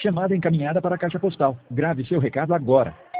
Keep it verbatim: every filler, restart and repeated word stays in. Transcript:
Chamada encaminhada para a caixa postal. Grave seu recado agora.